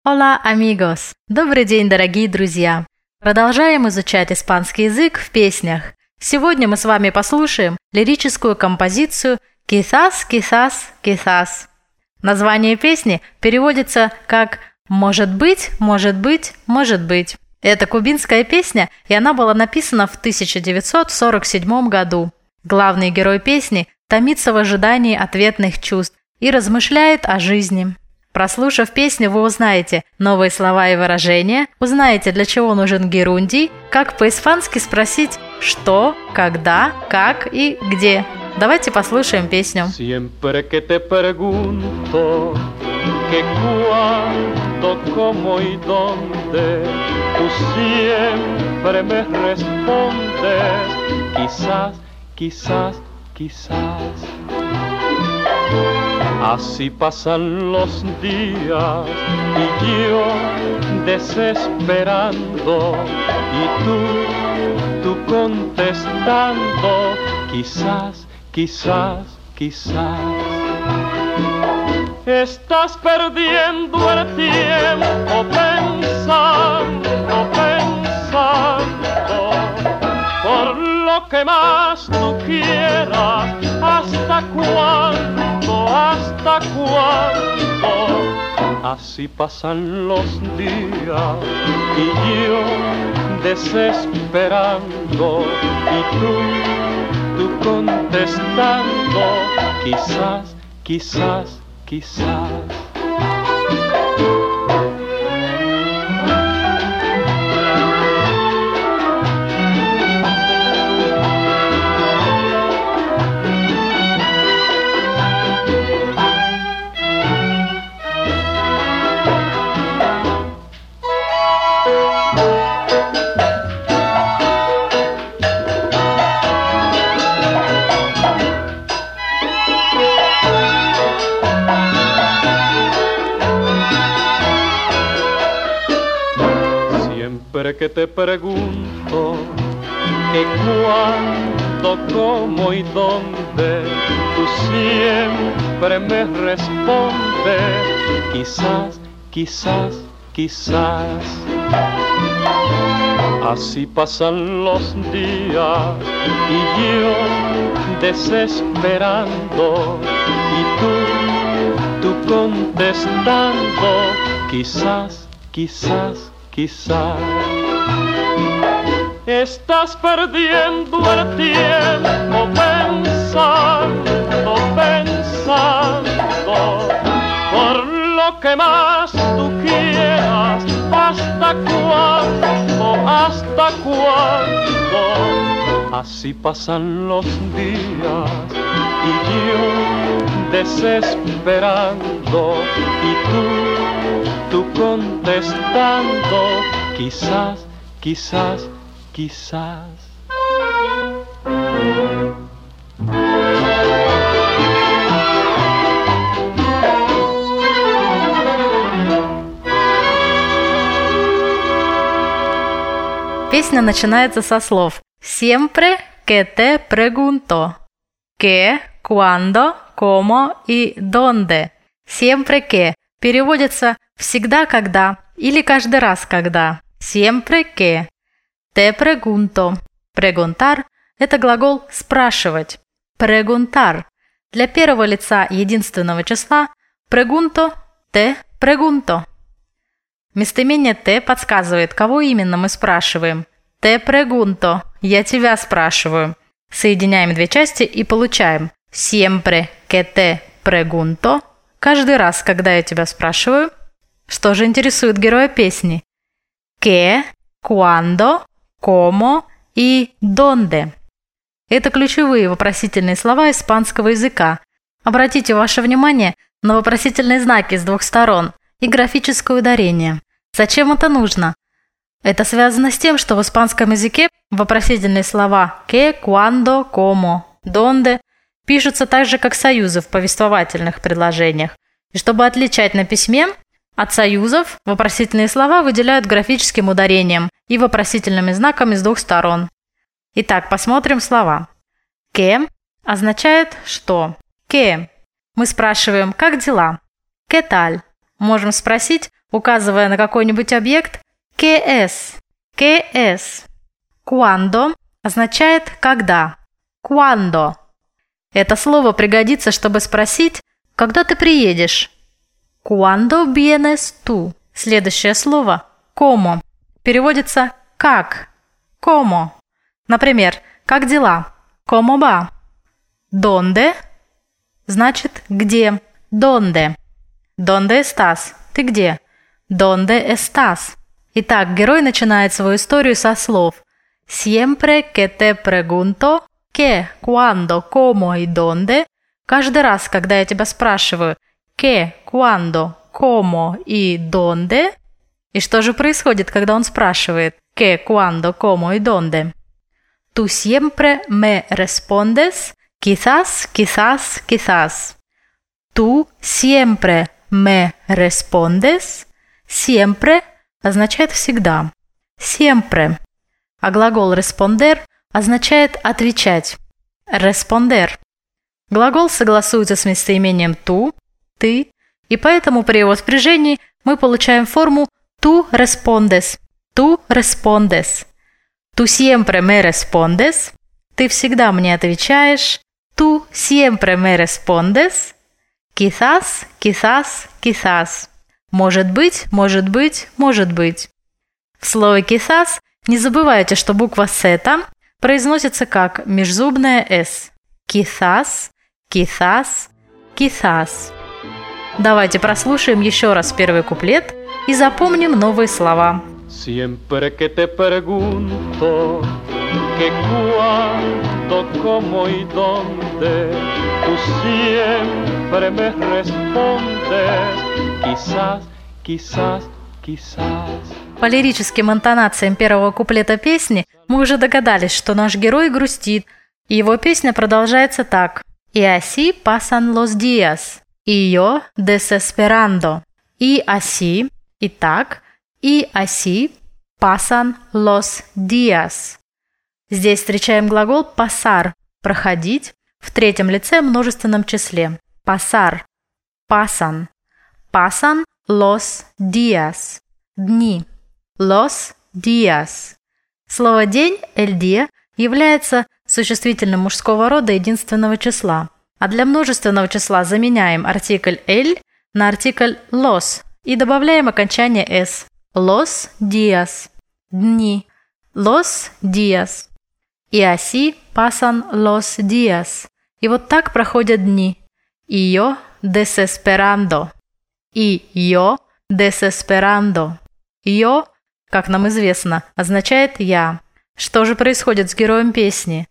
Hola, amigos! Добрый день, дорогие друзья! Продолжаем изучать испанский язык в песнях. Сегодня мы с вами послушаем лирическую композицию «Quizás, quizás, quizás». Название песни переводится как «может быть, может быть, может быть». Это кубинская песня, и она была написана в 1947 году. Главный герой песни томится в ожидании ответных чувств и размышляет о жизни. Прослушав песню, вы узнаете новые слова и выражения, узнаете, для чего нужен герундий, как по-испански спросить «что», «когда», «как» и «где». Давайте послушаем песню. Siempre que te pregunto que cuándo, cómo y dónde, tú siempre me respondes quizás, quizás, quizás. Así pasan los días y yo desesperando y tú contestando quizás, quizás, quizás. Estás perdiendo el tiempo pensando, pensando por lo que más tú quieras. ¿Hasta cuándo? ¿Hasta cuándo? Así pasan los días y yo desesperando y tú contestando quizás, quizás, quizás. Siempre que te pregunto que cuándo, cómo y dónde, tú siempre me respondes quizás, quizás, quizás. Así pasan los días y yo desesperando y tú contestando quizás, quizás, quizás. Estás perdiendo el tiempo pensando, pensando por lo que más tú quieras. ¿Hasta cuándo? ¿Hasta cuándo? Así pasan los días y yo desesperando y tú contestando quizás, quizás, quizás. Песня начинается со слов «Siempre que te pregunto». «Que», «cuándo», «cómo» и «dónde». «Siempre que» переводится «всегда когда» или «каждый раз когда». «Siempre que». «Te pregunto». «Preguntar» – это глагол «спрашивать». «Preguntar». Для первого лица единственного числа «pregunto», «te pregunto». Местоимение «te» подсказывает, кого именно мы спрашиваем. «Te pregunto» – «я тебя спрашиваю». Соединяем две части и получаем «siempre que te pregunto» – «каждый раз, когда я тебя спрашиваю». Что же интересует героя песни? «Que», «cuándo», «cómo» и «dónde». Это ключевые вопросительные слова испанского языка. Обратите ваше внимание на вопросительные знаки с двух сторон и графическое ударение. Зачем это нужно? Это связано с тем, что в испанском языке вопросительные слова «que», «cuándo», «cómo», «dónde» пишутся так же, как союзы в повествовательных предложениях. И чтобы отличать на письме, от союзов вопросительные слова выделяют графическим ударением и вопросительными знаками с двух сторон. Итак, посмотрим слова. «Que» означает «что». «Que» мы спрашиваем «как дела?» «Qué tal?» Можем спросить указывая на какой-нибудь объект, ¿qué es? ¿Qué es? Cuando означает «когда». Cuando. Это слово пригодится, чтобы спросить, когда ты приедешь. Cuando vienes tú? Следующее слово «como» переводится «как». Como. Например, «как дела?» ¿Cómo va? ¿Dónde? Значит «где?» ¿Dónde? ¿Dónde estás? Ты где? ¿Dónde estás? Итак, герой начинает свою историю со слов «Siempre que te pregunto qué, cuándo, cómo y dónde». Каждый раз, когда я тебя спрашиваю «qué, cuándo, cómo y dónde». И что же происходит, когда он спрашивает «qué, cuándo, cómo y dónde»? Tú siempre me respondes quizás, quizás, quizás. Tú siempre me respondes. Siempre означает всегда. Siempre. А глагол responder означает отвечать. Responder. Глагол согласуется с местоимением tú, ты, и поэтому при его спряжении мы получаем форму tú respondes. Tú respondes. Tú siempre me respondes. Ты всегда мне отвечаешь. Tú siempre me respondes. Quizás, quizás, quizás. Может быть, может быть, может быть. В слове quizás не забывайте, что буква сета произносится как межзубная «с». Quizás, quizás, quizás. Давайте прослушаем еще раз первый куплет и запомним новые слова. Siempre que te pregunto que cuándo, cómo y dónde, tú siempre me respondes quizás, quizás, quizás. По лирическим интонациям первого куплета песни мы уже догадались, что наш герой грустит, и его песня продолжается так. Y así pasan los días, y yo desesperando. Y así, и так, y así pasan los días. Здесь встречаем глагол pasar – проходить, в третьем лице множественном числе. Pasar, pasan. Pasan los días – дни. Los días. Слово «день» – el día является существительным мужского рода единственного числа, а для множественного числа заменяем артикль «el» на артикль «los» и добавляем окончание «s». Los días. Дни. Los días. Y así pasan los días. И вот так проходят дни. Y yo desesperando. Y yo desesperando. Yo, как нам известно, означает «я». Что же происходит с героем песни?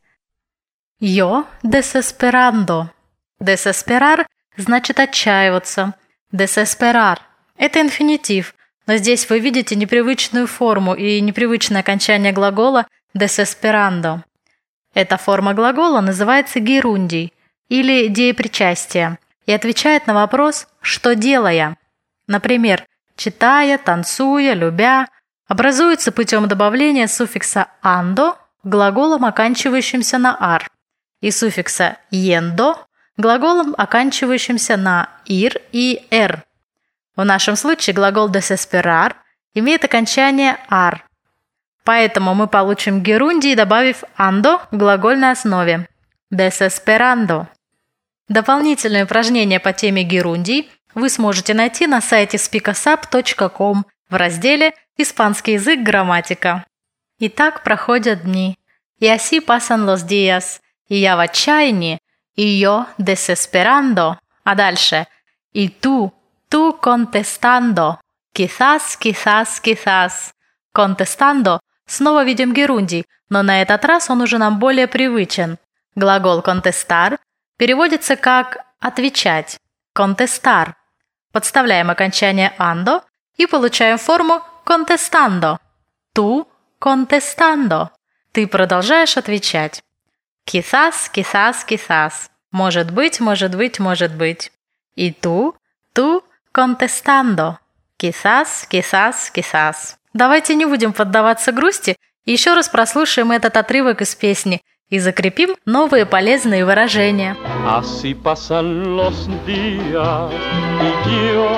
Yo desesperando. Desesperar значит отчаиваться. Desesperar – это инфинитив, но здесь вы видите непривычную форму и непривычное окончание глагола desesperando. Эта форма глагола называется герундий или деепричастие и отвечает на вопрос «что делая?». Например, читая, танцуя, любя, образуется путем добавления суффикса «ando» глаголом, оканчивающимся на «ар», и суффикса «yendo» глаголом, оканчивающимся на «ир» и «р». В нашем случае глагол desesperar имеет окончание «ар». Поэтому мы получим герундий, добавив «ando» в глагольной основе. Desesperando. Дополнительные упражнения по теме герундий вы сможете найти на сайте speakasap.com в разделе «Испанский язык. Грамматика». Итак, проходят дни. Y así pasan los días. И я в отчаянии. Y yo desesperando. А дальше. Y tú contestando. Quizás, quizás, quizás. Contestando. Снова видим герундий, но на этот раз он уже нам более привычен. Глагол contestar переводится как «отвечать». Contestar. Подставляем окончание «ando» и получаем форму contestando. Tú contestando. Ты продолжаешь отвечать. Quizás, quizás, quizás. Может быть, может быть, может быть. И tú contestando. Quizás, quizás, quizás. Давайте не будем поддаваться грусти и еще раз прослушаем этот отрывок из песни и закрепим новые полезные выражения. Así pasan los días y yo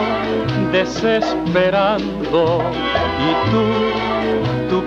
desesperando y tú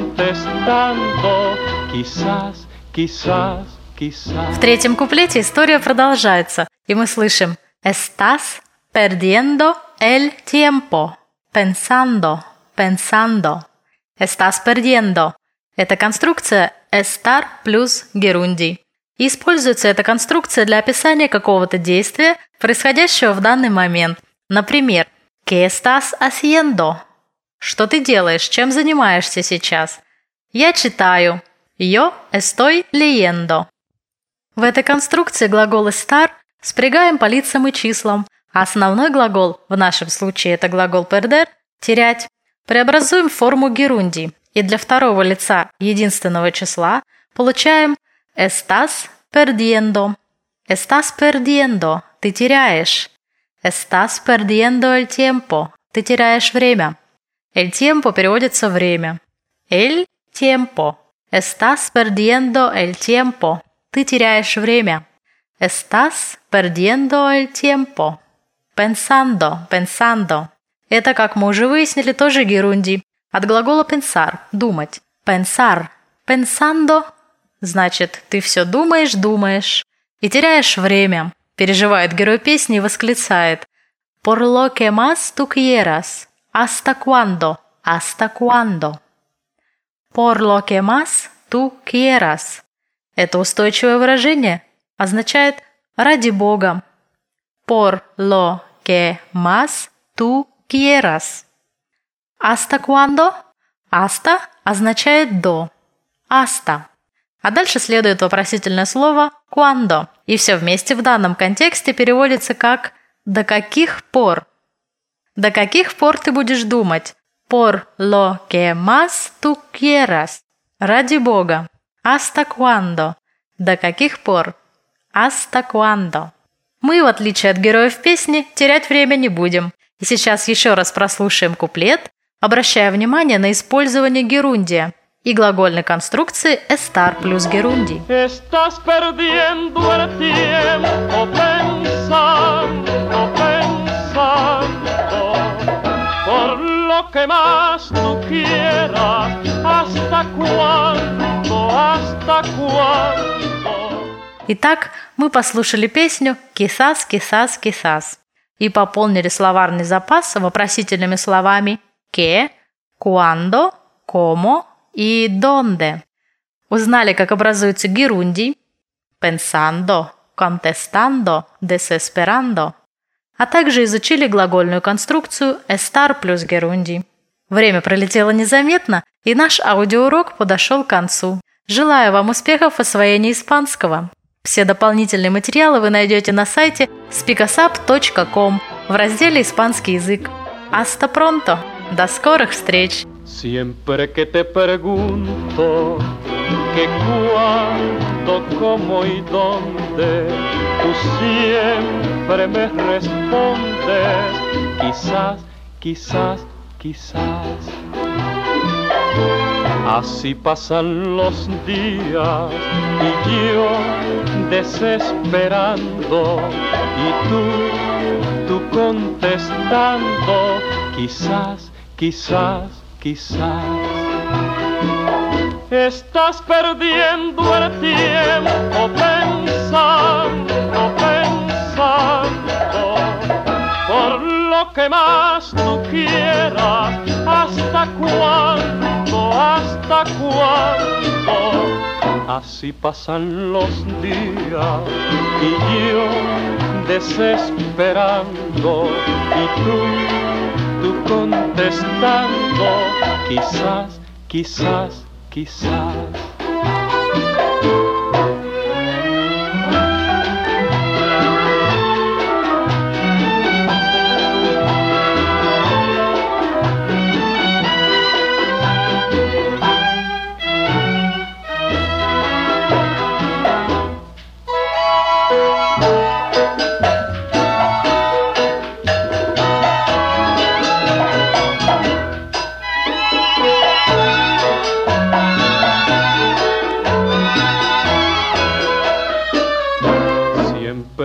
contestando, quizás, quizás, quizás. В третьем куплете история продолжается, и мы слышим «Estás perdiendo el tiempo, pensando, pensando». «Estás perdiendo» – это конструкция estar плюс герундий. И используется эта конструкция для описания какого-то действия, происходящего в данный момент. Например, ¿Qué estás haciendo? Что ты делаешь? Чем занимаешься сейчас? Я читаю. Yo estoy leyendo. В этой конструкции глагол estar спрягаем по лицам и числам, а основной глагол, в нашем случае это глагол perder, терять, преобразуем в форму герундий. И для второго лица единственного числа получаем estás perdiendo. Estás perdiendo. Ты теряешь. Estás perdiendo el tiempo. Ты теряешь время. El tiempo переводится время. El tiempo. Estás perdiendo el tiempo. Ты теряешь время. Estás perdiendo el tiempo. Pensando, pensando. Это, как мы уже выяснили, тоже герундий. От глагола pensar – думать. Pensar. Pensando – значит, ты все думаешь, думаешь. И теряешь время. Переживает герой песни и восклицает «Por lo que más tú quieras. Hasta cuándo? Hasta cuándo?» «Por lo que más tú quieras». Это устойчивое выражение означает «ради Бога». «Por lo que más tú quieras». «Hasta cuándo?» «Hasta» означает «до». «Hasta». А дальше следует вопросительное слово «cuándo». И все вместе в данном контексте переводится как «до каких пор?». «До каких пор ты будешь думать?» «Por lo que más tú quieras». «Ради Бога». «Hasta cuándo?» «До каких пор?» «Hasta cuándo?» Мы, в отличие от героев песни, терять время не будем. И сейчас еще раз прослушаем куплет, обращая внимание на использование герундия и глагольной конструкции estar плюс герундий. Estás perdiendo el tiempo pensando, pensando, por lo que más tú quieras, hasta cuándo, hasta cuándo. Итак, мы послушали песню «Quizás, quizás, quizás» и пополнили словарный запас вопросительными словами «qué», «cuándo», «cómo» и «dónde». Узнали, как образуется герундий «pensando», «contestando», «desesperando», а также изучили глагольную конструкцию estar плюс герундий. Время пролетело незаметно, и наш аудиоурок подошел к концу. Желаю вам успехов в освоении испанского. Все дополнительные материалы вы найдете на сайте speakup.com в разделе «Испанский язык». Hasta pronto! До скорых встреч! Siempre que te pregunto que cuándo, cómo y dónde, tú siempre me respondes quizás, quizás, quizás. Así pasan los días y yo desesperando y tú contestando quizás, quizás, quizás. Estás perdiendo el tiempo pensando, pensando, por lo que más tú quieras, hasta cuándo, hasta cuándo. Así pasan los días y yo desesperando y tú contestando quizás, quizás, quizás.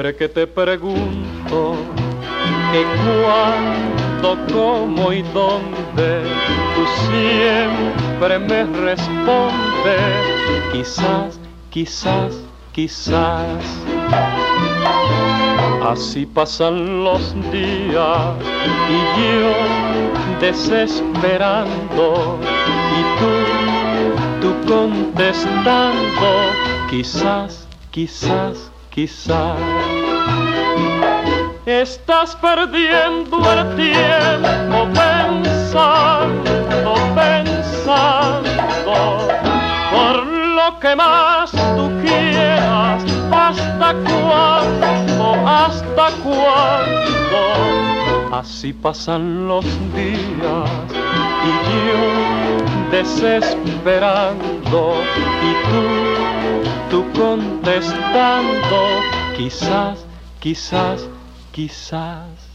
Siempre que te pregunto que cuándo, cómo y dónde, tú siempre me respondes, quizás, quizás, quizás. Así pasan los días y yo desesperando y tú contestando, quizás, quizás, quizás. Estás perdiendo el tiempo pensando, pensando, por lo que más tú quieras, hasta cuándo, hasta cuándo. Así pasan los días y yo desesperando y tú contestando, quizás, quizás, quizás.